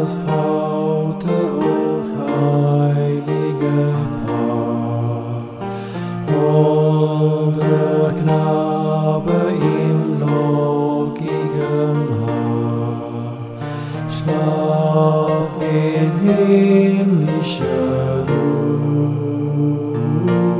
das traute hochheilige Paar. Holder Knabe im lockigem Haar, schlaf in himmlischer Ruhe.